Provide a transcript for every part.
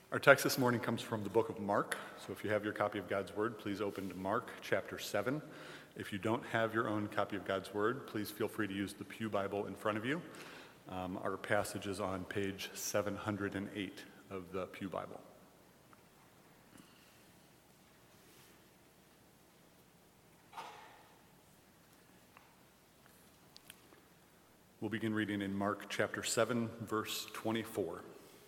Our text this morning comes from the book of Mark. So if you have your copy of God's Word, please open to Mark chapter 7. If you don't have your own copy of God's Word, please feel free to use the Pew Bible in front of you. Our passage is on page 708 of the Pew Bible. We'll begin reading in Mark chapter 7, verse 24.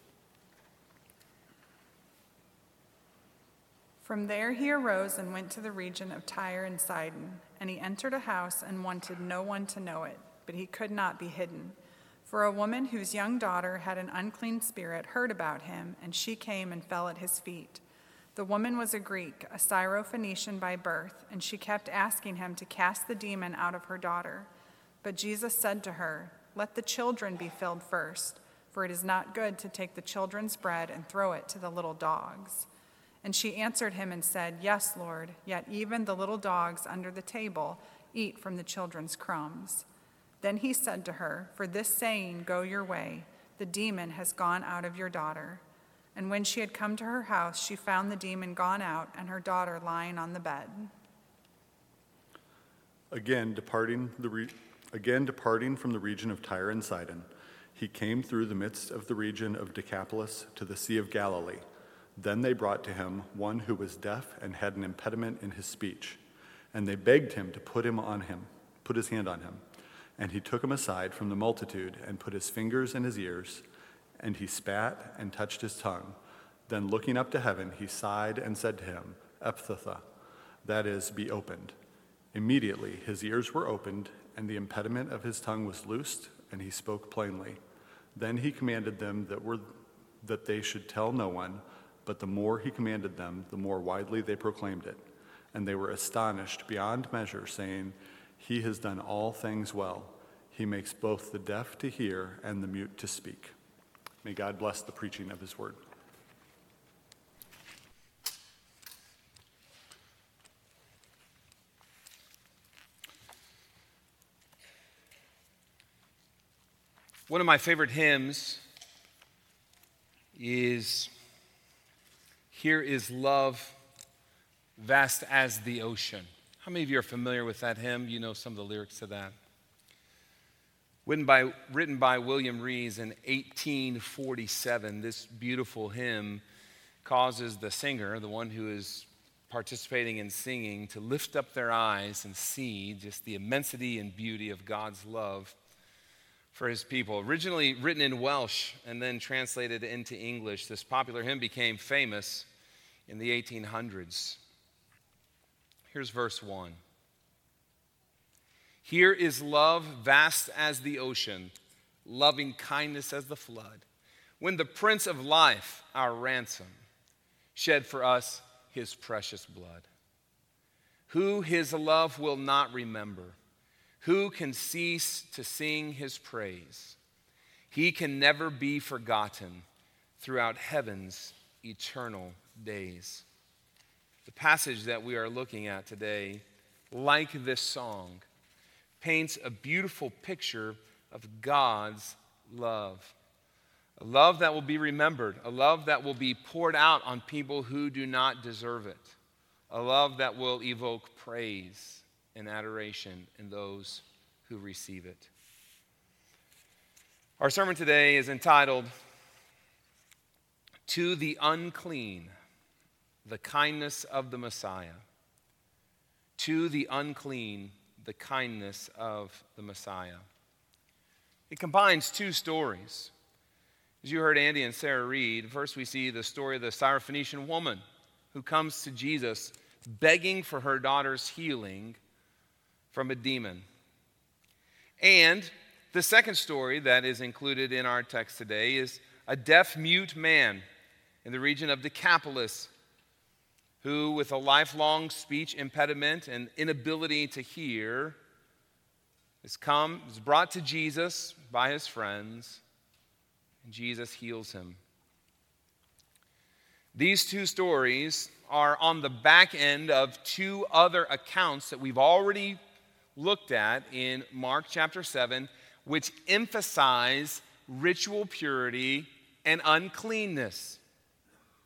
From there he arose and went to the region of Tyre and Sidon, and he entered a house and wanted no one to know it, but he could not be hidden. For a woman whose young daughter had an unclean spirit heard about him, and she came and fell at his feet. The woman was a Greek, a Syrophoenician by birth, and she kept asking him to cast the demon out of her daughter. But Jesus said to her, "Let the children be filled first, for it is not good to take the children's bread and throw it to the little dogs." And she answered him and said, "Yes, Lord, yet even the little dogs under the table eat from the children's crumbs." Then he said to her, "For this saying, go your way, the demon has gone out of your daughter." And when she had come to her house, she found the demon gone out and her daughter lying on the bed. Again departing from the region of Tyre and Sidon, he came through the midst of the region of Decapolis to the Sea of Galilee. Then they brought to him one who was deaf and had an impediment in his speech, and they begged him to put his hand on him. And he took him aside from the multitude and put his fingers in his ears, and he spat and touched his tongue. Then looking up to heaven, he sighed and said to him, "Ephphatha," that is, be opened. Immediately his ears were opened, and the impediment of his tongue was loosed, and he spoke plainly. Then he commanded them that they should tell no one, but the more he commanded them, the more widely they proclaimed it. And they were astonished beyond measure, saying, "He has done all things well. He makes both the deaf to hear and the mute to speak." May God bless the preaching of his word. One of my favorite hymns is "Here is Love, Vast as the Ocean." How many of you are familiar with that hymn? You know some of the lyrics to that. Written by William Rees in 1847, this beautiful hymn causes the singer, the one who is participating in singing, to lift up their eyes and see just the immensity and beauty of God's love for his people. Originally written in Welsh and then translated into English, this popular hymn became famous in the 1800s. Here's verse 1. "Here is love vast as the ocean, loving kindness as the flood, when the Prince of Life, our ransom, shed for us his precious blood. Who his love will not remember? Who can cease to sing his praise? He can never be forgotten throughout heaven's eternal days." The passage that we are looking at today, like this song, paints a beautiful picture of God's love. A love that will be remembered, a love that will be poured out on people who do not deserve it, a love that will evoke praise and adoration in those who receive it. Our sermon today is entitled, "To the Unclean, the Kindness of the Messiah." To the unclean, the kindness of the Messiah. It combines two stories. As you heard Andy and Sarah read, first we see the story of the Syrophoenician woman who comes to Jesus begging for her daughter's healing from a demon. And the second story that is included in our text today is a deaf-mute man in the region of Decapolis who, with a lifelong speech impediment and inability to hear, is brought to Jesus by his friends, and Jesus heals him. These two stories are on the back end of two other accounts that we've already looked at in Mark chapter 7, which emphasize ritual purity and uncleanness.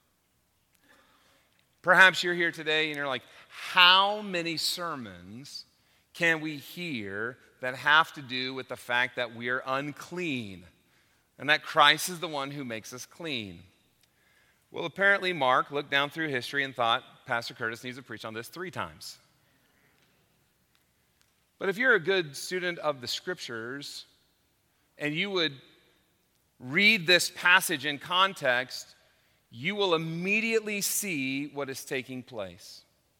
Perhaps you're here today and you're like, how many sermons can we hear that have to do with the fact that we're unclean and that Christ is the one who makes us clean? Well, apparently Mark looked down through history and thought, Pastor Curtis needs to preach on this 3 times. But if you're a good student of the Scriptures and you would read this passage in context, you will immediately see what is taking place.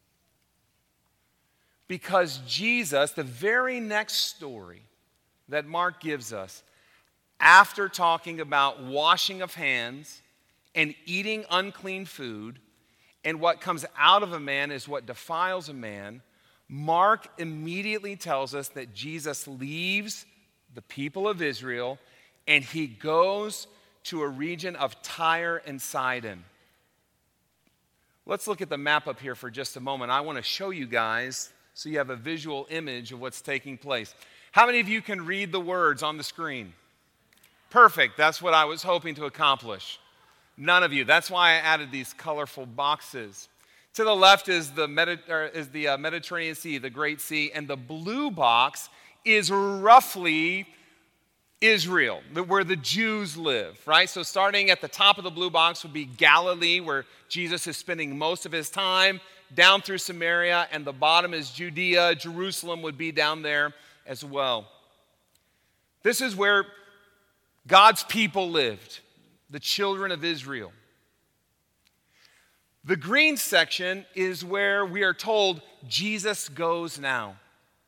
Because Jesus, the very next story that Mark gives us, after talking about washing of hands and eating unclean food, and what comes out of a man is what defiles a man, Mark immediately tells us that Jesus leaves the people of Israel and he goes to a region of Tyre and Sidon. Let's look at the map up here for just a moment. I want to show you guys so you have a visual image of what's taking place. How many of you can read the words on the screen? Perfect. That's what I was hoping to accomplish. None of you. That's why I added these colorful boxes. To the left is the Mediterranean Sea, the Great Sea, and the blue box is roughly Israel, where the Jews live, right? So starting at the top of the blue box would be Galilee, where Jesus is spending most of his time, down through Samaria, and the bottom is Judea. Jerusalem would be down there as well. This is where God's people lived, the children of Israel. The green section is where we are told Jesus goes now.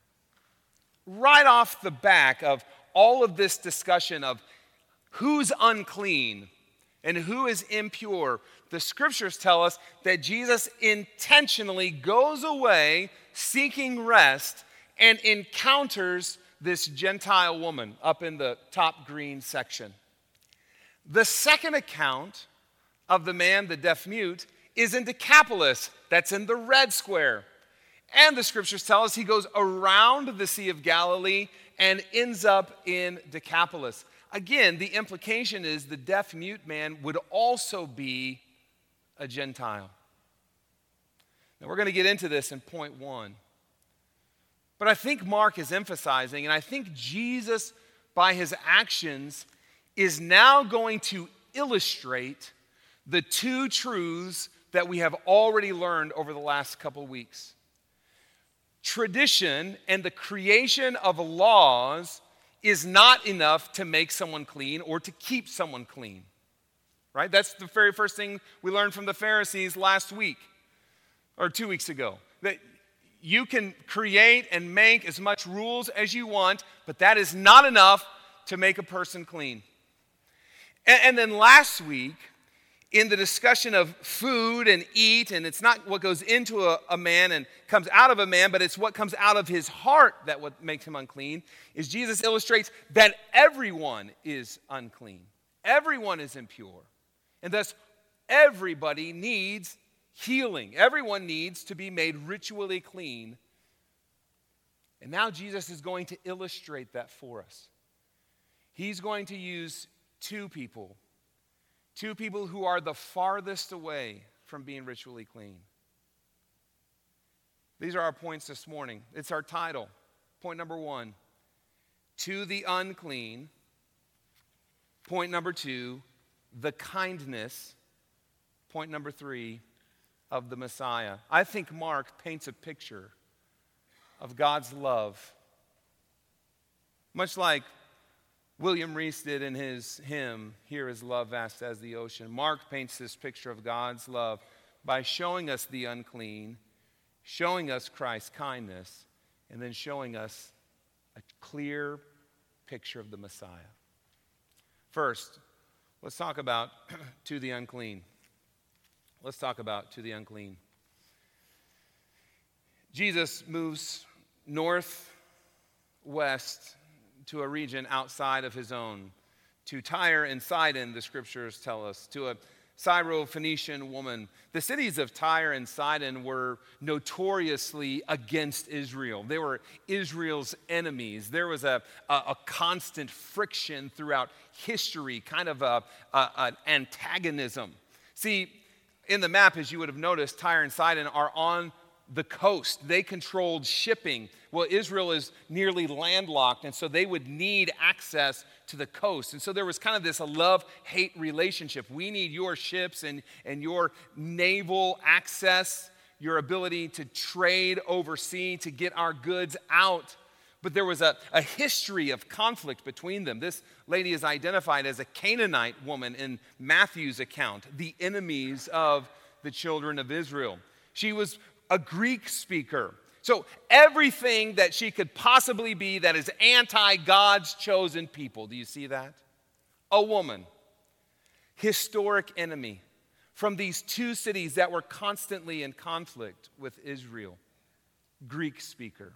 Right off the back of all of this discussion of who's unclean and who is impure, the scriptures tell us that Jesus intentionally goes away seeking rest and encounters this Gentile woman up in the top green section. The second account of the man, the deaf mute, is in Decapolis. That's in the red square. And the scriptures tell us he goes around the Sea of Galilee and ends up in Decapolis. Again, the implication is the deaf mute man would also be a Gentile. Now we're going to get into this in point 1. But I think Mark is emphasizing, and I think Jesus, by his actions, is now going to illustrate the 2 truths that we have already learned over the last couple of weeks. Tradition and the creation of laws is not enough to make someone clean or to keep someone clean. Right? That's the very first thing we learned from the Pharisees last week or 2 weeks ago. That you can create and make as much rules as you want, but that is not enough to make a person clean. And then last week, in the discussion of food and eat, and it's not what goes into a man and comes out of a man, but it's what comes out of his heart that what makes him unclean, is Jesus illustrates that everyone is unclean. Everyone is impure. And thus, everybody needs healing. Everyone needs to be made ritually clean. And now Jesus is going to illustrate that for us. He's going to use 2 people. 2 people who are the farthest away from being ritually clean. These are our points this morning. It's our title. Point number 1, to the unclean. Point number 2, the kindness. Point number 3, of the Messiah. I think Mark paints a picture of God's love, much like William Reese did in his hymn, Here is Love Vast as the Ocean. Mark paints this picture of God's love by showing us the unclean, showing us Christ's kindness, and then showing us a clear picture of the Messiah. First, let's talk about to the unclean. Let's talk about to the unclean. Jesus moves northwest to a region outside of his own, to Tyre and Sidon, the scriptures tell us, to a Syro-Phoenician woman. The cities of Tyre and Sidon were notoriously against Israel. They were Israel's enemies. There was a constant friction throughout history, kind of an antagonism. See, In the map, as you would have noticed, Tyre and Sidon are on the coast. They controlled shipping. Well, Israel is nearly landlocked, and so they would need access to the coast. And so there was kind of this love-hate relationship. We need your ships and your naval access, your ability to trade overseas, to get our goods out. But there was a history of conflict between them. This lady is identified as a Canaanite woman in Matthew's account, the enemies of the children of Israel. She was a Greek speaker. So everything that she could possibly be that is anti-God's chosen people. Do you see that? A woman, historic enemy from these two cities that were constantly in conflict with Israel. Greek speaker.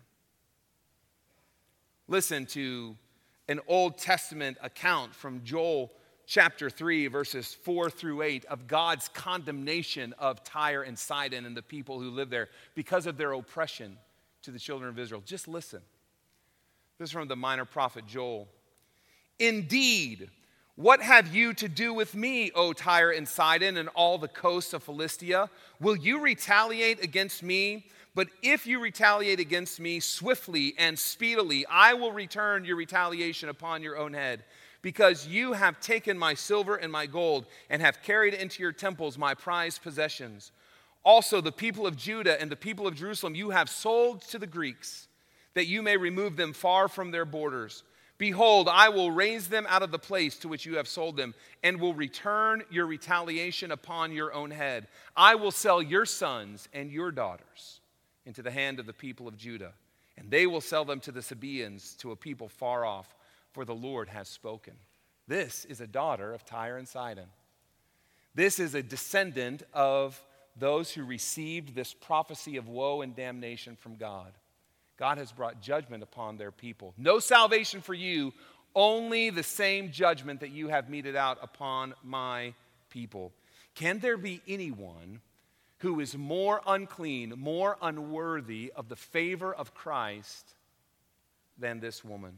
Listen to an Old Testament account from Joel chapter 3, verses 4 through 8, of God's condemnation of Tyre and Sidon and the people who live there because of their oppression to the children of Israel. Just listen. This is from the minor prophet Joel. Indeed, what have you to do with me, O Tyre and Sidon, and all the coasts of Philistia? Will you retaliate against me? But if you retaliate against me swiftly and speedily, I will return your retaliation upon your own head. Because you have taken my silver and my gold, and have carried into your temples my prized possessions. Also the people of Judah and the people of Jerusalem you have sold to the Greeks, that you may remove them far from their borders. Behold, I will raise them out of the place to which you have sold them, and will return your retaliation upon your own head. I will sell your sons and your daughters into the hand of the people of Judah, and they will sell them to the Sabaeans, to a people far off. For the Lord has spoken. This is a daughter of Tyre and Sidon. This is a descendant of those who received this prophecy of woe and damnation from God. God has brought judgment upon their people. No salvation for you, only the same judgment that you have meted out upon my people. Can there be anyone who is more unclean, more unworthy of the favor of Christ than this woman?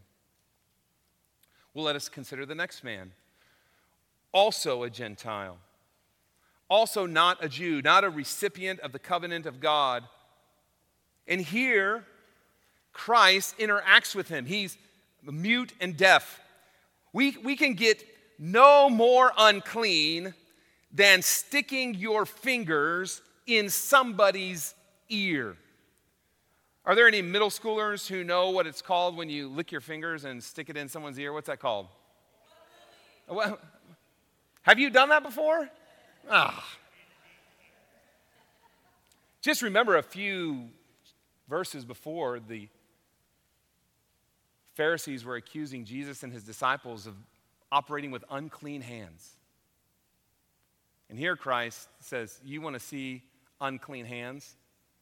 Well, let us consider the next man. Also a Gentile. Also not a Jew, not a recipient of the covenant of God. And here, Christ interacts with him. He's mute and deaf. We can get no more unclean than sticking your fingers in somebody's ear. Are there any middle schoolers who know what it's called when you lick your fingers and stick it in someone's ear? What's that called? Well, have you done that before? Just remember a few verses before, the Pharisees were accusing Jesus and his disciples of operating with unclean hands. And here Christ says, you want to see unclean hands?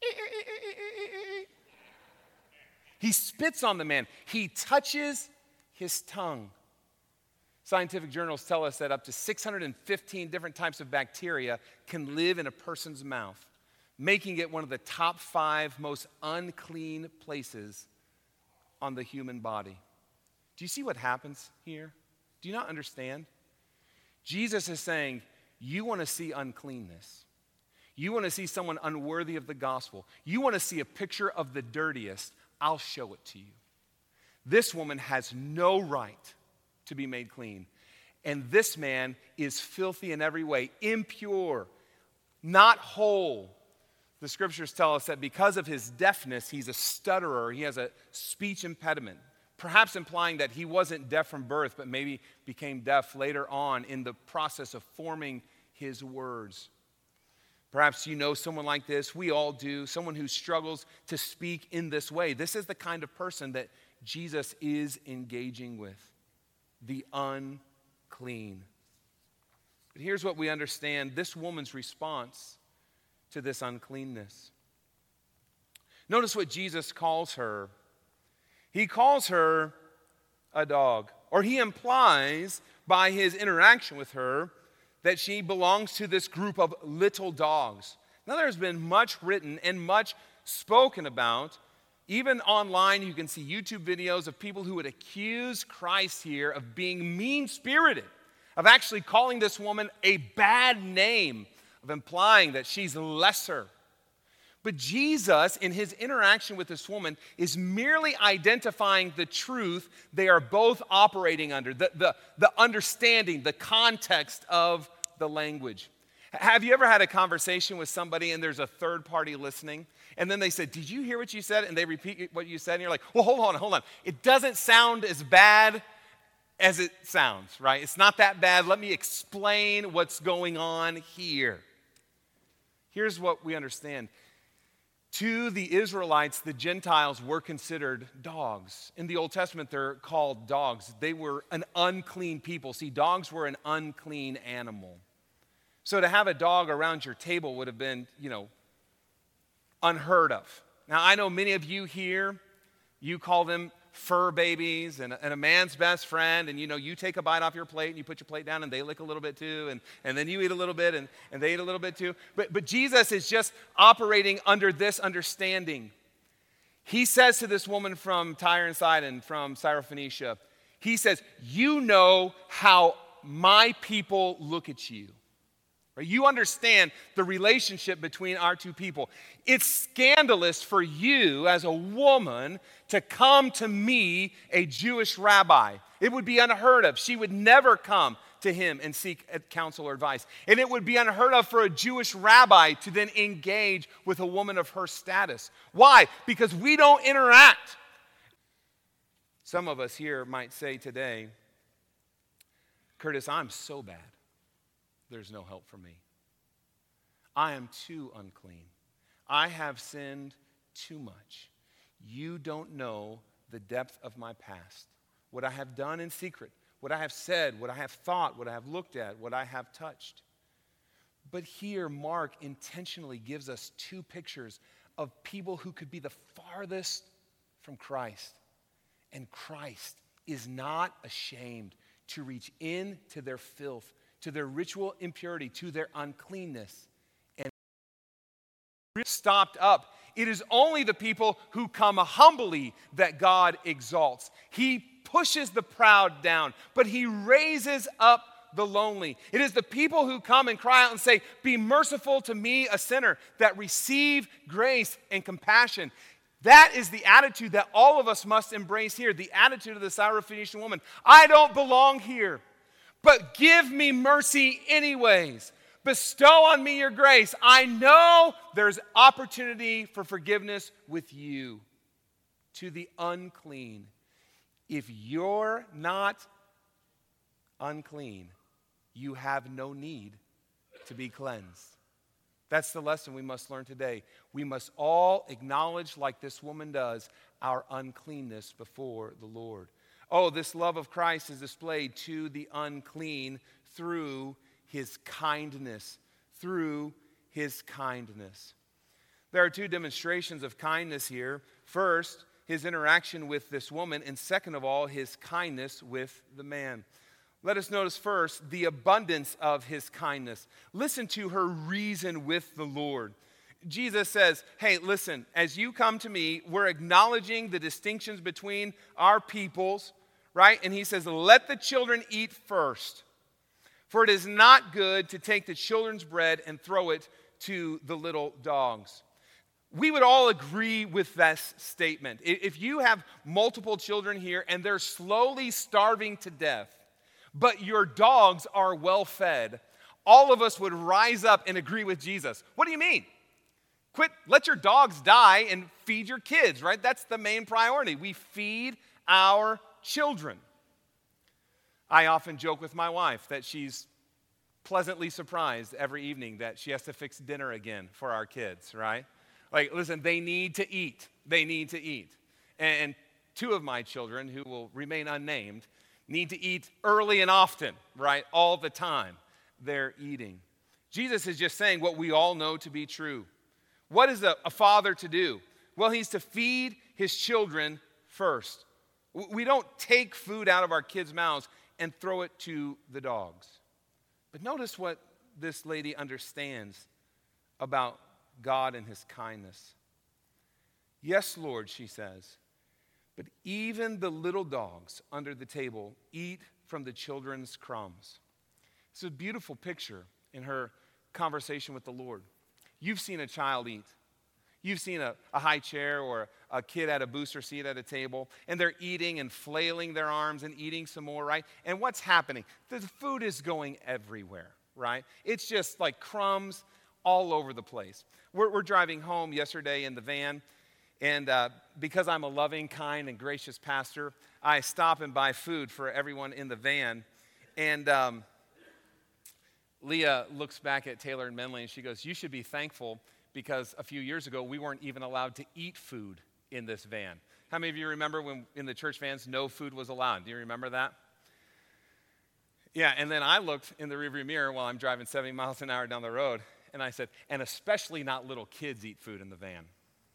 He spits on the man. He touches his tongue. Scientific journals tell us that up to 615 different types of bacteria can live in a person's mouth, making it one of the top 5 most unclean places on the human body. Do you see what happens here? Do you not understand? Jesus is saying, you want to see uncleanness. You want to see someone unworthy of the gospel. You want to see a picture of the dirtiest. I'll show it to you. This woman has no right to be made clean. And this man is filthy in every way, impure, not whole. The scriptures tell us that because of his deafness, he's a stutterer. He has a speech impediment, perhaps implying that he wasn't deaf from birth, but maybe became deaf later on in the process of forming his words. Perhaps you know someone like this. We all do. Someone who struggles to speak in this way. This is the kind of person that Jesus is engaging with. The unclean. But here's what we understand. This woman's response to this uncleanness. Notice what Jesus calls her. He calls her a dog. Or he implies by his interaction with her that she belongs to this group of little dogs. Now, there's been much written and much spoken about. Even online, you can see YouTube videos of people who would accuse Christ here of being mean-spirited, of actually calling this woman a bad name, of implying that she's lesser. But Jesus, in his interaction with this woman, is merely identifying the truth they are both operating under, the understanding, the context of the language. Have you ever had a conversation with somebody and there's a third party listening? And then they said, "Did you hear what you said?" And they repeat what you said. And you're like, "Well, hold on. It doesn't sound as bad as it sounds, right? It's not that bad. Let me explain what's going on here." Here's what we understand. To the Israelites, the Gentiles were considered dogs. In the Old Testament, they're called dogs. They were an unclean people. See, dogs were an unclean animal. So to have a dog around your table would have been, unheard of. Now, I know many of you here, you call them fur babies and a man's best friend, and you take a bite off your plate and you put your plate down and they lick a little bit too, and then you eat a little bit and they eat a little bit too. But Jesus is just operating under this understanding. He says to this woman from Tyre and Sidon, from Syrophoenicia, he says, "You know how my people look at you." You understand the relationship between our two people. It's scandalous for you as a woman to come to me, a Jewish rabbi. It would be unheard of. She would never come to him and seek counsel or advice. And it would be unheard of for a Jewish rabbi to then engage with a woman of her status. Why? Because we don't interact. Some of us here might say today, "Curtis, I'm so bad. There's no help for me. I am too unclean. I have sinned too much. You don't know the depth of my past, what I have done in secret, what I have said, what I have thought, what I have looked at, what I have touched." But here, Mark intentionally gives us two pictures of people who could be the farthest from Christ. And Christ is not ashamed to reach into their filth, to their ritual impurity, to their uncleanness, and stopped up. It is only the people who come humbly that God exalts. He pushes the proud down, but he raises up the lonely. It is the people who come and cry out and say, "Be merciful to me, a sinner," that receive grace and compassion. That is the attitude that all of us must embrace here, the attitude of the Syrophoenician woman. I don't belong here, but give me mercy anyways. Bestow on me your grace. I know there's opportunity for forgiveness with you. To the unclean, if you're not unclean, you have no need to be cleansed. That's the lesson we must learn today. We must all acknowledge, like this woman does, our uncleanness before the Lord. Oh, this love of Christ is displayed to the unclean through his kindness. Through his kindness. There are two demonstrations of kindness here. First, his interaction with this woman, and second of all, his kindness with the man. Let us notice first the abundance of his kindness. Listen to her reason with the Lord. Jesus says, "Hey, listen, as you come to me, we're acknowledging the distinctions between our peoples, right?" And he says, "Let the children eat first. For it is not good to take the children's bread and throw it to the little dogs." We would all agree with this statement. If you have multiple children here and they're slowly starving to death, but your dogs are well fed, all of us would rise up and agree with Jesus. What do you mean? Let your dogs die and feed your kids, right? That's the main priority. We feed our children. I often joke with my wife that she's pleasantly surprised every evening that she has to fix dinner again for our kids, right? Like, listen, they need to eat. They need to eat. And two of my children, who will remain unnamed, need to eat early and often, right? All the time they're eating. Jesus is just saying what we all know to be true. What is a father to do? Well, he's to feed his children first. We don't take food out of our kids' mouths and throw it to the dogs. But notice what this lady understands about God and his kindness. "Yes, Lord," she says, "but even the little dogs under the table eat from the children's crumbs." It's a beautiful picture in her conversation with the Lord. You've seen a child eat. You've seen a high chair or a kid at a booster seat at a table, and they're eating and flailing their arms and eating some more, right? And what's happening? The food is going everywhere, right? It's just like crumbs all over the place. We're driving home yesterday in the van, and because I'm a loving, kind, and gracious pastor, I stop and buy food for everyone in the van. And Leah looks back at Taylor and Menley, and she goes, "You should be thankful because a few years ago, we weren't even allowed to eat food in this van." How many of you remember when in the church vans, no food was allowed? Do you remember that? Yeah, and then I looked in the rearview mirror while I'm driving 70 miles an hour down the road, and I said, and especially not little kids eat food in the van.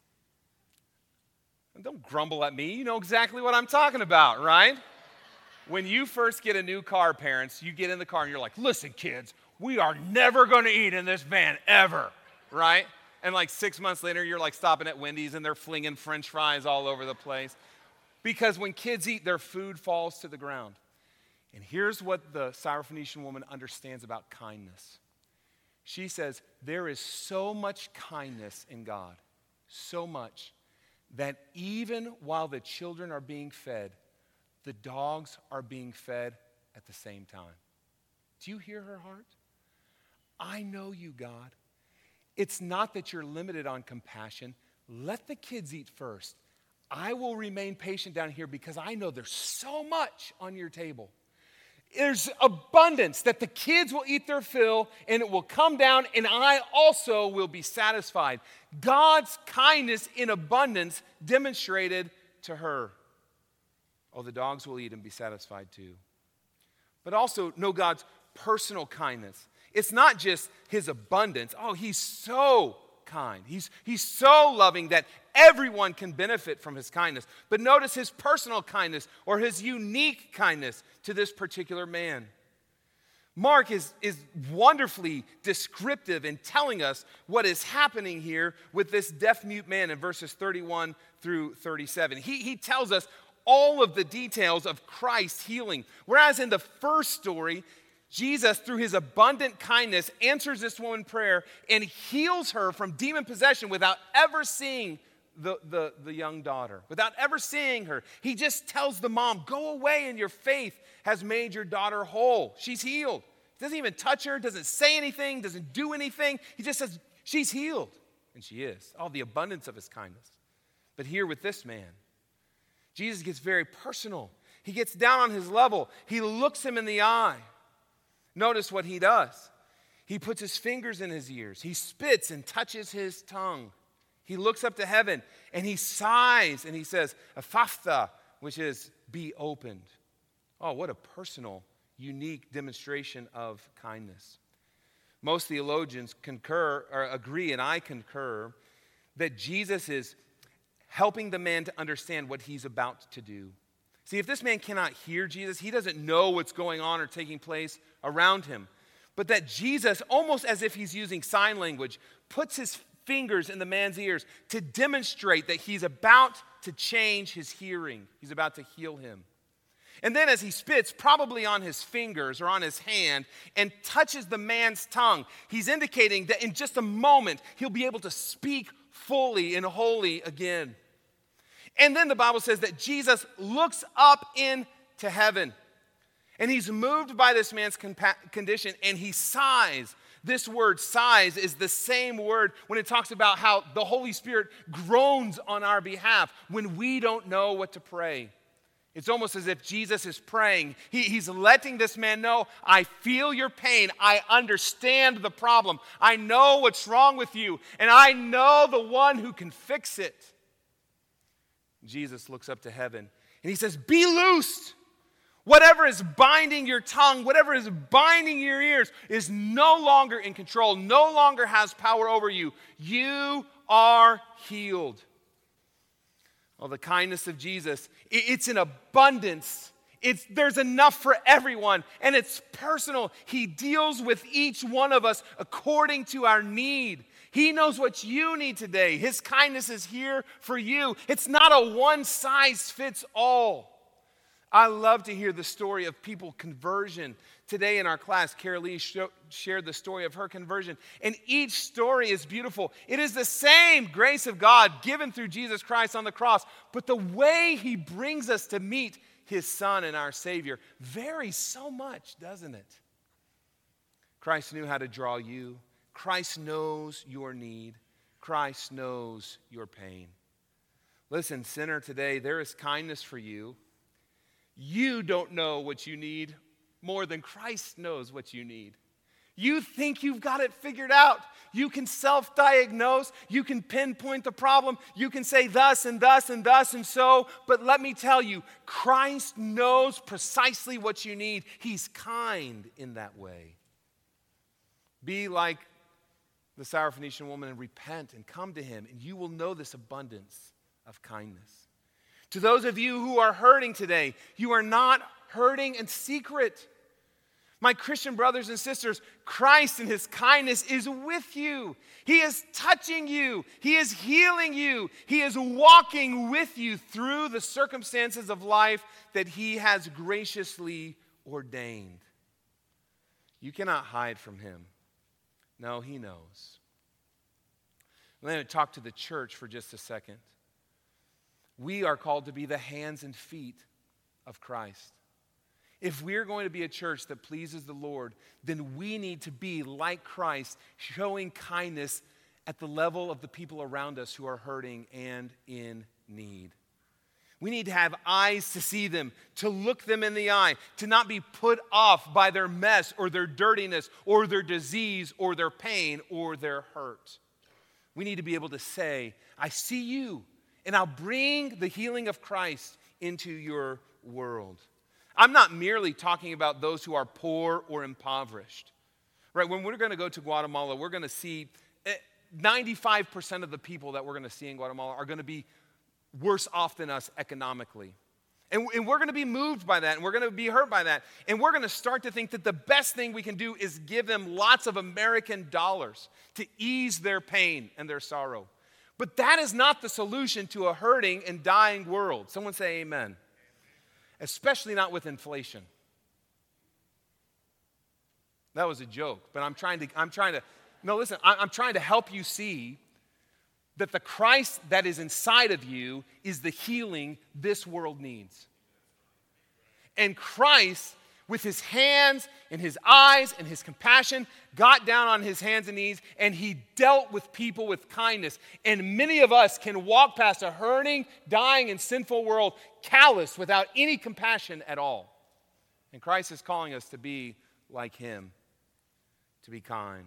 And don't grumble at me. You know exactly what I'm talking about, right? When you first get a new car, parents, you get in the car and you're like, "Listen, kids, we are never going to eat in this van ever," right? And like 6 months later, you're like stopping at Wendy's and they're flinging French fries all over the place. Because when kids eat, their food falls to the ground. And here's what the Syrophoenician woman understands about kindness. She says, there is so much kindness in God, so much, that even while the children are being fed, the dogs are being fed at the same time. Do you hear her heart? I know you, God. It's not that you're limited on compassion. Let the kids eat first. I will remain patient down here because I know there's so much on your table. There's abundance that the kids will eat their fill and it will come down and I also will be satisfied. God's kindness in abundance demonstrated to her. Oh, the dogs will eat and be satisfied too. But also know God's personal kindness. It's not just his abundance. Oh, he's so kind. He's so loving that everyone can benefit from his kindness. But notice his personal kindness or his unique kindness to this particular man. Mark is wonderfully descriptive in telling us what is happening here with this deaf-mute man in verses 31 through 37. He tells us all of the details of Christ's healing. Whereas in the first story, Jesus, through his abundant kindness, answers this woman's prayer and heals her from demon possession without ever seeing the young daughter, without ever seeing her. He just tells the mom, "Go away and your faith has made your daughter whole." She's healed. He doesn't even touch her, doesn't say anything, doesn't do anything. He just says, she's healed. And she is. All the abundance of his kindness. But here with this man, Jesus gets very personal. He gets down on his level. He looks him in the eye. Notice what he does. He puts his fingers in his ears. He spits and touches his tongue. He looks up to heaven and he sighs and he says, "Ephphatha," which is be opened. Oh, what a personal, unique demonstration of kindness. Most theologians concur or agree, and I concur, that Jesus is helping the man to understand what he's about to do. See, if this man cannot hear Jesus, he doesn't know what's going on or taking place around him. But that Jesus, almost as if he's using sign language, puts his fingers in the man's ears to demonstrate that he's about to change his hearing. He's about to heal him. And then as he spits, probably on his fingers or on his hand, and touches the man's tongue, he's indicating that in just a moment, he'll be able to speak fully and wholly again. And then the Bible says that Jesus looks up into heaven. And he's moved by this man's condition and he sighs. This word sighs is the same word when it talks about how the Holy Spirit groans on our behalf when we don't know what to pray. It's almost as if Jesus is praying. He's letting this man know, I feel your pain. I understand the problem. I know what's wrong with you. And I know the one who can fix it. Jesus looks up to heaven and he says, be loosed. Whatever is binding your tongue, whatever is binding your ears is no longer in control, no longer has power over you. You are healed. Well, the kindness of Jesus, it's in abundance. There's enough for everyone, and it's personal. He deals with each one of us according to our need. He knows what you need today. His kindness is here for you. It's not a one-size-fits-all. I love to hear the story of people conversion. Today in our class, Carol Lee shared the story of her conversion. And each story is beautiful. It is the same grace of God given through Jesus Christ on the cross. But the way he brings us to meet his Son and our Savior varies so much, doesn't it? Christ knew how to draw you. Christ knows your need. Christ knows your pain. Listen, sinner, today there is kindness for you. You don't know what you need more than Christ knows what you need. You think you've got it figured out. You can self-diagnose. You can pinpoint the problem. You can say thus and thus and thus and so. But let me tell you, Christ knows precisely what you need. He's kind in that way. Be like the Syrophoenician woman and repent and come to him, and you will know this abundance of kindness. To those of you who are hurting today, you are not hurting in secret. My Christian brothers and sisters, Christ in his kindness is with you. He is touching you. He is healing you. He is walking with you through the circumstances of life that he has graciously ordained. You cannot hide from him. No, he knows. I'm going to talk to the church for just a second. We are called to be the hands and feet of Christ. If we're going to be a church that pleases the Lord, then we need to be like Christ, showing kindness at the level of the people around us who are hurting and in need. We need to have eyes to see them, to look them in the eye, to not be put off by their mess or their dirtiness or their disease or their pain or their hurt. We need to be able to say, I see you, and I'll bring the healing of Christ into your world. I'm not merely talking about those who are poor or impoverished. Right? When we're going to go to Guatemala, we're going to see 95% of the people that we're going to see in Guatemala are going to be worse off than us economically. And we're going to be moved by that, and we're going to be hurt by that. And we're going to start to think that the best thing we can do is give them lots of American dollars to ease their pain and their sorrow. But that is not the solution to a hurting and dying world. Someone say amen. Especially not with inflation. That was a joke, but I'm trying to help you see that the Christ that is inside of you is the healing this world needs. And Christ, with his hands and his eyes and his compassion, got down on his hands and knees, and he dealt with people with kindness. And many of us can walk past a hurting, dying, and sinful world callous without any compassion at all. And Christ is calling us to be like him, to be kind.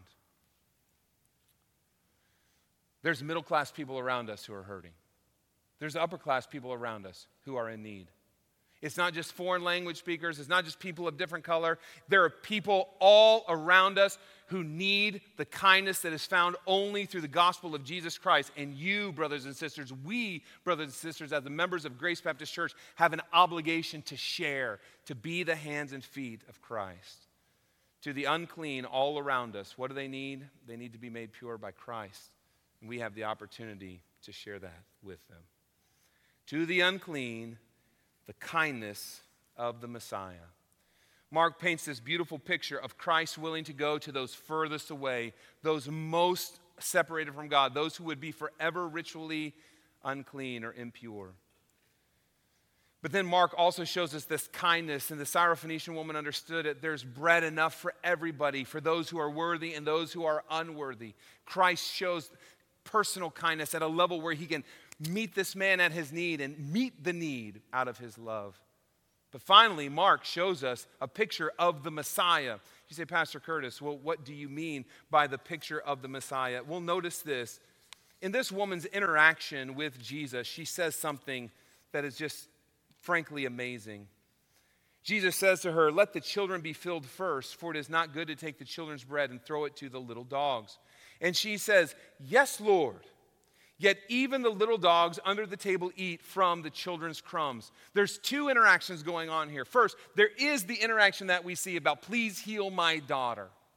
There's middle-class people around us who are hurting. There's upper-class people around us who are in need. It's not just foreign language speakers. It's not just people of different color. There are people all around us who need the kindness that is found only through the gospel of Jesus Christ. And you, brothers and sisters, we, brothers and sisters, as the members of Grace Baptist Church, have an obligation to share, to be the hands and feet of Christ. To the unclean all around us, what do they need? They need to be made pure by Christ. And we have the opportunity to share that with them. To the unclean, the kindness of the Messiah. Mark paints this beautiful picture of Christ willing to go to those furthest away, those most separated from God, those who would be forever ritually unclean or impure. But then Mark also shows us this kindness, and the Syrophoenician woman understood it. There's bread enough for everybody, for those who are worthy and those who are unworthy. Christ shows personal kindness at a level where he can meet this man at his need and meet the need out of his love. But finally, Mark shows us a picture of the Messiah. You say, Pastor Curtis, well, what do you mean by the picture of the Messiah? Well, notice this. In this woman's interaction with Jesus, she says something that is just frankly amazing. Jesus says to her, "Let the children be filled first, for it is not good to take the children's bread and throw it to the little dogs." And she says, "Yes, Lord. Yet even the little dogs under the table eat from the children's crumbs." There's two interactions going on here. First, there is the interaction that we see about, please heal my daughter.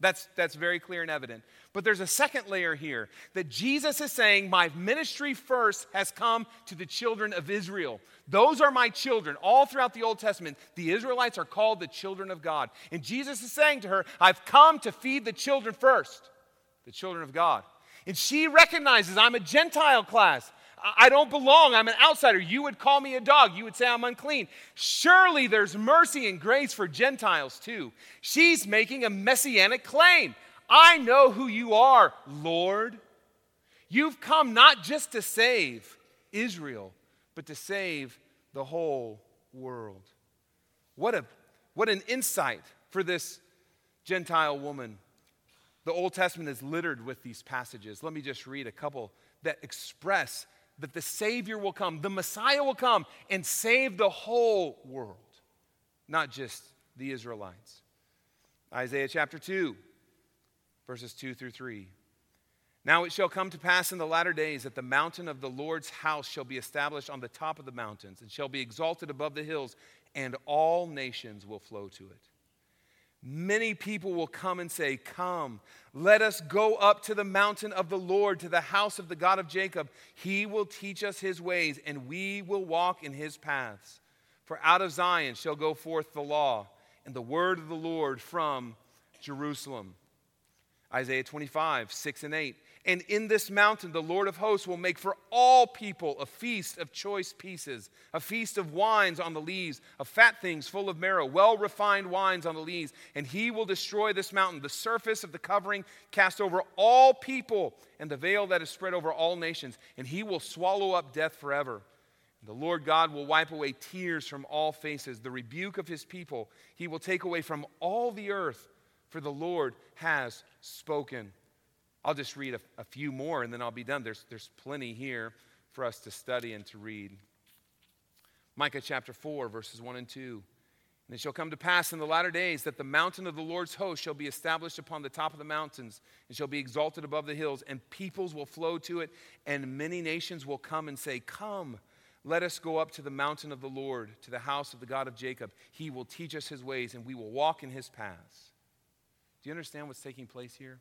That's very clear and evident. But there's a second layer here that Jesus is saying, my ministry first has come to the children of Israel. Those are my children. All throughout the Old Testament, the Israelites are called the children of God. And Jesus is saying to her, I've come to feed the children first, the children of God. And she recognizes I'm a Gentile class. I don't belong. I'm an outsider. You would call me a dog. You would say I'm unclean. Surely there's mercy and grace for Gentiles too. She's making a messianic claim. I know who you are, Lord. You've come not just to save Israel, but to save the whole world. What an insight for this Gentile woman. The Old Testament is littered with these passages. Let me just read a couple that express that the Savior will come, the Messiah will come and save the whole world, not just the Israelites. Isaiah chapter 2, verses 2 through 3. Now it shall come to pass in the latter days that the mountain of the Lord's house shall be established on the top of the mountains and shall be exalted above the hills, and all nations will flow to it. Many people will come and say, come, let us go up to the mountain of the Lord, to the house of the God of Jacob. He will teach us his ways, and we will walk in his paths. For out of Zion shall go forth the law, and the word of the Lord from Jerusalem. Isaiah 25, 6 and 8. And in this mountain the Lord of hosts will make for all people a feast of choice pieces, a feast of wines on the lees, of fat things full of marrow, well-refined wines on the lees. And he will destroy this mountain, the surface of the covering cast over all people, and the veil that is spread over all nations. And he will swallow up death forever. And the Lord God will wipe away tears from all faces, the rebuke of his people he will take away from all the earth, for the Lord has spoken. I'll just read a few more and then I'll be done. There's plenty here for us to study and to read. Micah chapter 4, verses 1 and 2. And it shall come to pass in the latter days that the mountain of the Lord's host shall be established upon the top of the mountains and shall be exalted above the hills, and peoples will flow to it, and many nations will come and say, come, let us go up to the mountain of the Lord, to the house of the God of Jacob. He will teach us his ways, and we will walk in his paths. Do you understand what's taking place here?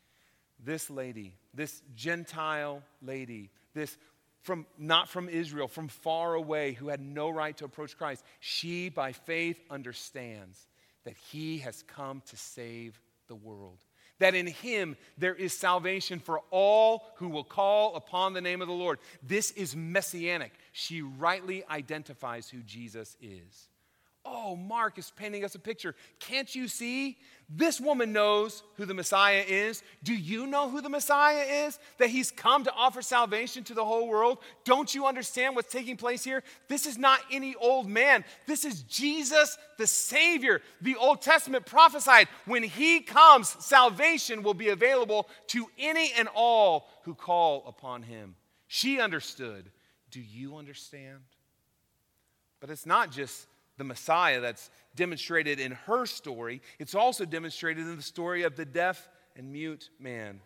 This lady, this Gentile lady, this not from Israel, from far away, who had no right to approach Christ, she by faith understands that he has come to save the world. That in him there is salvation for all who will call upon the name of the Lord. This is messianic. She rightly identifies who Jesus is. Oh, Mark is painting us a picture. Can't you see? This woman knows who the Messiah is. Do you know who the Messiah is? That he's come to offer salvation to the whole world? Don't you understand what's taking place here? This is not any old man. This is Jesus the Savior. The Old Testament prophesied when he comes, salvation will be available to any and all who call upon him. She understood. Do you understand? But it's not just the Messiah that's demonstrated in her story. It's also demonstrated in the story of the deaf and mute man.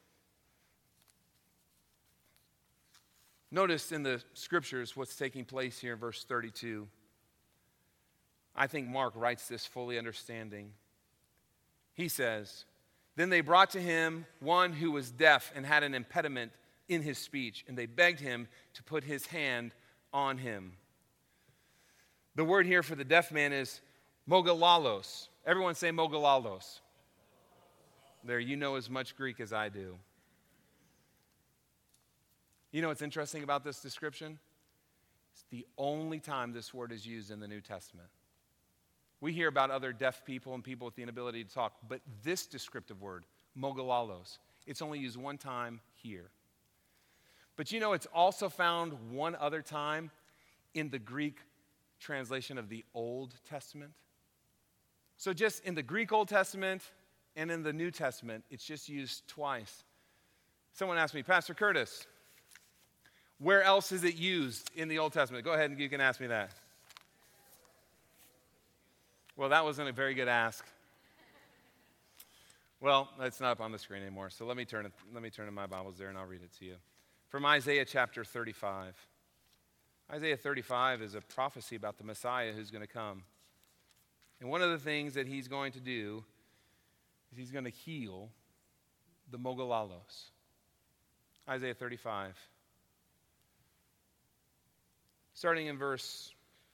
Notice in the scriptures what's taking place here in verse 32. I think Mark writes this fully understanding. He says, then they brought to him one who was deaf and had an impediment in his speech, and they begged him to put his hand on him. The word here for the deaf man is mogalalos. Everyone say mogalalos. There, you know as much Greek as I do. You know what's interesting about this description? It's the only time this word is used in the New Testament. We hear about other deaf people and people with the inability to talk, but this descriptive word, mogalalos, it's only used one time here. But you know it's also found one other time in the Greek translation of the Old Testament. So just in the Greek Old Testament and in the New Testament, it's just used twice. Someone asked me, Pastor Curtis, where else is it used in the Old Testament? Go ahead and you can ask me that. Well, that wasn't a very good ask. Well, it's not up on the screen anymore, so let me turn to my Bibles there and I'll read it to you. From Isaiah chapter 35. Isaiah 35 is a prophecy about the Messiah who's going to come. And one of the things that he's going to do is he's going to heal the Mogalalos. Isaiah 35. Starting in verse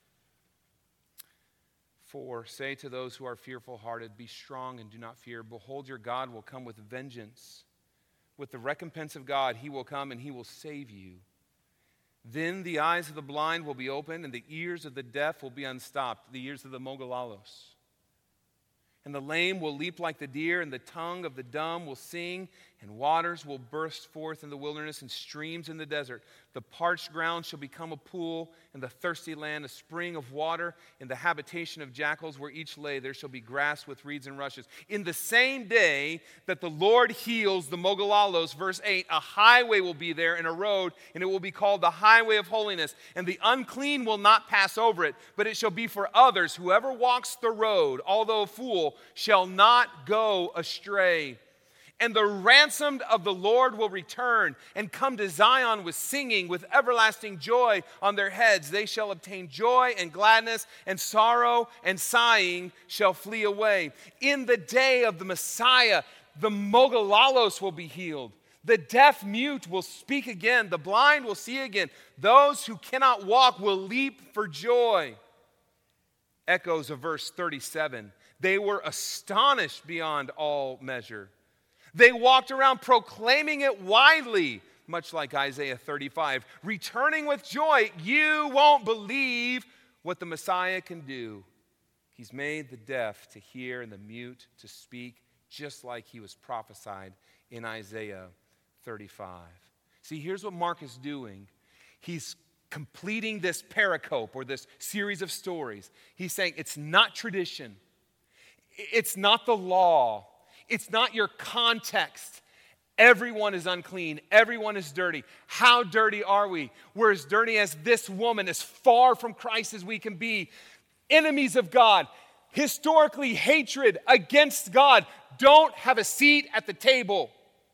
4, say to those who are fearful-hearted, be strong and do not fear. Behold, your God will come with vengeance. With the recompense of God, he will come and he will save you. Then the eyes of the blind will be opened and the ears of the deaf will be unstopped, the ears of the Mogalalos. And the lame will leap like the deer, and the tongue of the dumb will sing, and waters will burst forth in the wilderness and streams in the desert. The parched ground shall become a pool, and the thirsty land a spring of water. In the habitation of jackals where each lay, there shall be grass with reeds and rushes. In the same day that the Lord heals the Mogalalos, verse 8, a highway will be there and a road, and it will be called the highway of holiness. And the unclean will not pass over it, but it shall be for others. Whoever walks the road, although a fool, shall not go astray. And the ransomed of the Lord will return and come to Zion with singing, with everlasting joy on their heads. They shall obtain joy and gladness, and sorrow and sighing shall flee away. In the day of the Messiah, the Mogalalos will be healed. The deaf mute will speak again. The blind will see again. Those who cannot walk will leap for joy. Echoes of verse 37. They were astonished beyond all measure. They walked around proclaiming it widely, much like Isaiah 35, returning with joy. You won't believe what the Messiah can do. He's made the deaf to hear and the mute to speak, just like he was prophesied in Isaiah 35. See, here's what Mark is doing. He's completing this pericope, or this series of stories. He's saying it's not tradition. It's not the law. It's not your context. Everyone is unclean. Everyone is dirty. How dirty are we? We're as dirty as this woman, as far from Christ as we can be. Enemies of God, historically hatred against God, don't have a seat at the table.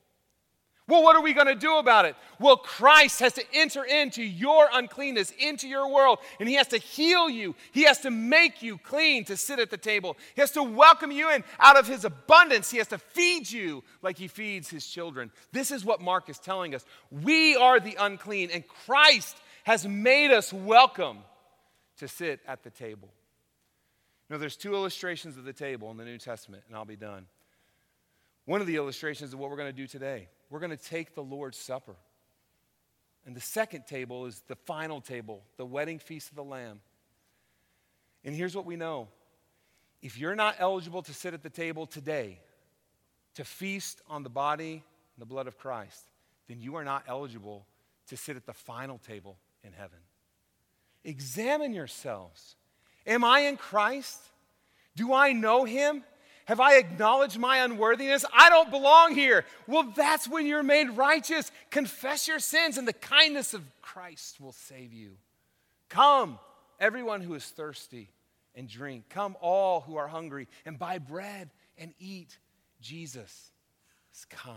Well, what are we going to do about it? Well, Christ has to enter into your uncleanness, into your world, and he has to heal you. He has to make you clean to sit at the table. He has to welcome you in out of his abundance. He has to feed you like he feeds his children. This is what Mark is telling us. We are the unclean, and Christ has made us welcome to sit at the table. Now, there's two illustrations of the table in the New Testament, and I'll be done. One of the illustrations is what we're going to do today. We're going to take the Lord's Supper. And the second table is the final table, the wedding feast of the Lamb. And here's what we know. If you're not eligible to sit at the table today, to feast on the body and the blood of Christ, then you are not eligible to sit at the final table in heaven. Examine yourselves. Am I in Christ? Do I know him? Have I acknowledged my unworthiness? I don't belong here. Well, that's when you're made righteous. Confess your sins, and the kindness of Christ will save you. Come, everyone who is thirsty, and drink. Come, all who are hungry, and buy bread and eat. Jesus is kind.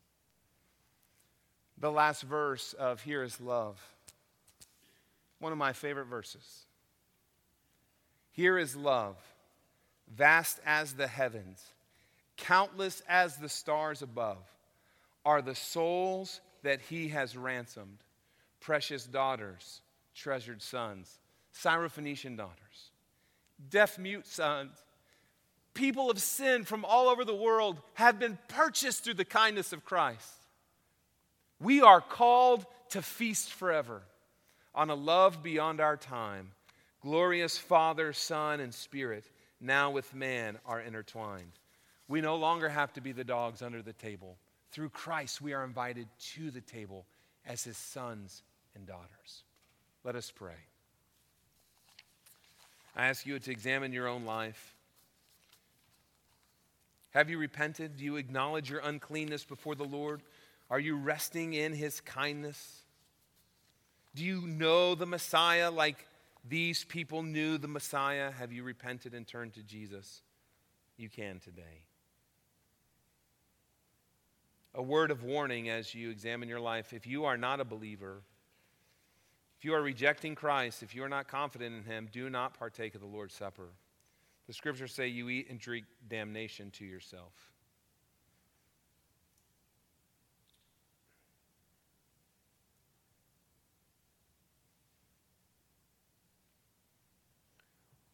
The last verse of Here is Love. One of my favorite verses. Here is love. Vast as the heavens, countless as the stars above, are the souls that he has ransomed. Precious daughters, treasured sons, Syrophoenician daughters, deaf-mute sons. People of sin from all over the world have been purchased through the kindness of Christ. We are called to feast forever on a love beyond our time. Glorious Father, Son, and Spirit, now with man are intertwined. We no longer have to be the dogs under the table. Through Christ, we are invited to the table as his sons and daughters. Let us pray. I ask you to examine your own life. Have you repented? Do you acknowledge your uncleanness before the Lord? Are you resting in his kindness? Do you know the Messiah like these people knew the Messiah? Have you repented and turned to Jesus? You can today. A word of warning as you examine your life. If you are not a believer, if you are rejecting Christ, if you are not confident in him, do not partake of the Lord's Supper. The scriptures say you eat and drink damnation to yourself.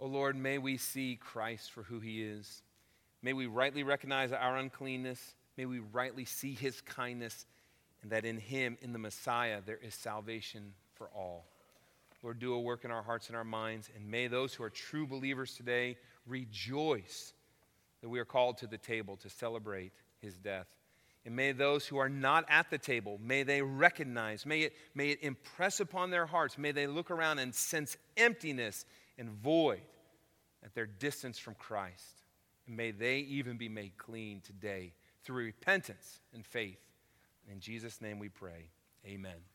O Lord, may we see Christ for who he is. May we rightly recognize our uncleanness. May we rightly see his kindness, and that in him, in the Messiah, there is salvation for all. Lord, do a work in our hearts and our minds, and may those who are true believers today rejoice that we are called to the table to celebrate his death. And may those who are not at the table, may they recognize, may it impress upon their hearts, may they look around and sense emptiness and void at their distance from Christ. And may they even be made clean today through repentance and faith. In Jesus' name we pray. Amen.